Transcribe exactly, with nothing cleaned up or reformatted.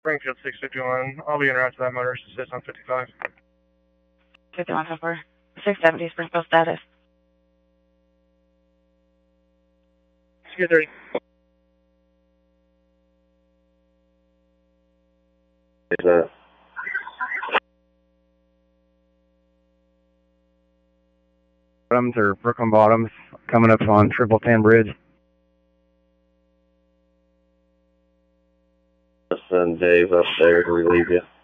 Springfield six fifty-one. I'll be en route to that motorist assist on fifty-five. fifty-one ten four. six seventy Springfield status. two thirty. Is that? Bottoms or Brooklyn Bottoms coming up on Triple Ten Bridge. Send Dave up there to relieve you.